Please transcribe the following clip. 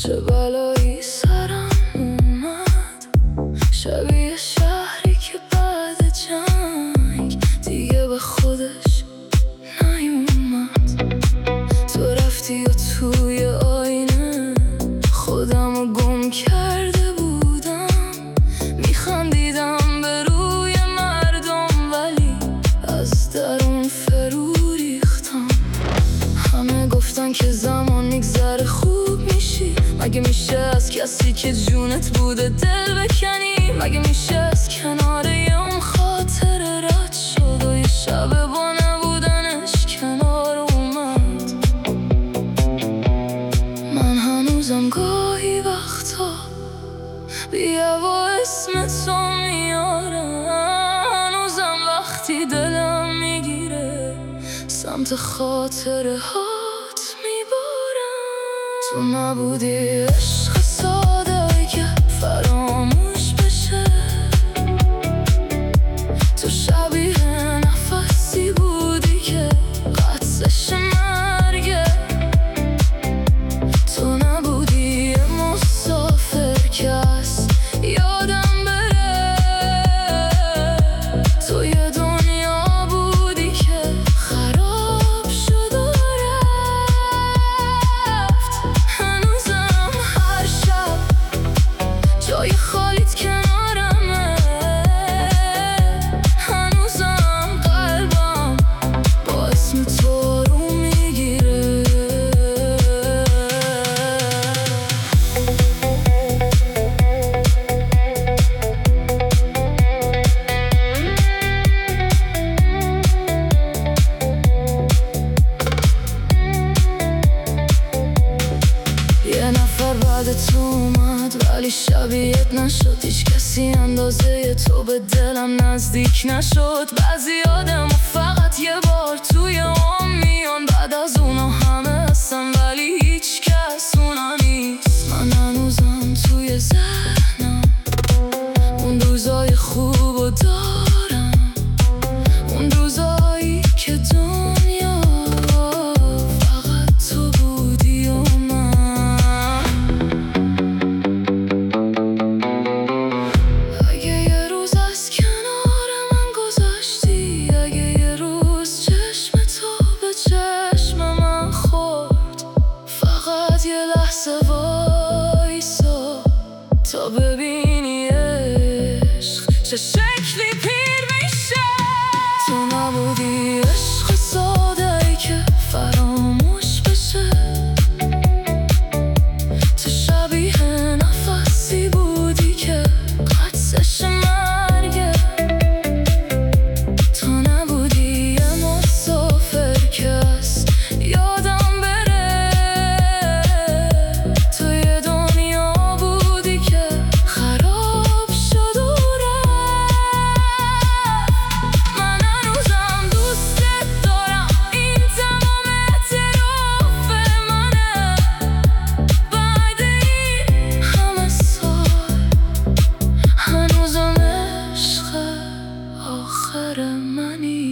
چه بلایی سرم اومد، شبیه شهری که بعد جنگ دیگه به خودش نیومد. تو رفتی و توی آینه خودمو گم کرده بودم، میخندیدم به روی مردم ولی از درون فرو ریختم. همه گفتن که زمان میگذره خوب میشی، مگه میشه از کسی که جونت بوده دل بکنی؟ مگه میشه از کنار اون خاطر رد شد و یه شب با نبودنش کنار اومد؟ من هنوزم گاهی وقتا بیا و اسم تو میارم، هنوزم وقتی دلم میگیره سمت خاطره هات میبارم. تو نبودی عشق ساده که فراموش بشه، تو شبیه نفسی بودی که قطعش مرگه، تو نبودی مسافر که از یادم بره، تو یه دنیا بودی که خراب شد و رفت. هنوزم هر شب جای خالیت کنارمه، هنوزم قلبم با اسم تو رو میگیره. یه نفر بعد تو اومد ولی شبیهت نشد، هیچ کسی اندازه تو به دلم نزدیک نشد. بعضی آدم فقط یه بار توی هم میان، بعد از اونا همه هستن ولی هیچ کس اونا نیست. من هنوزم توی ذهنم اون روزای خوب و دارم، اون روزایی که دنیا فقط تو بودی و من. اگه یه روز از کنار من گذاشتی، اگه یه روز چشم تو به چشم من خورد، فقط یه لحظه وایسا تا ببینی عشق چه شکلی پیر میشه. تو نبودی عشق ساده‌ای که فراموش بشه، تو شبیه نفسی بودی که قطعش مرگه، تو نبودی یه مسافر که از یادم بره، تو یه دنیا بودی که خراب شد و رفت. من هنوزم دوستت دارم، این تمام اعتراف منه، بعد این همه سال هنوزم عشق آخر منی.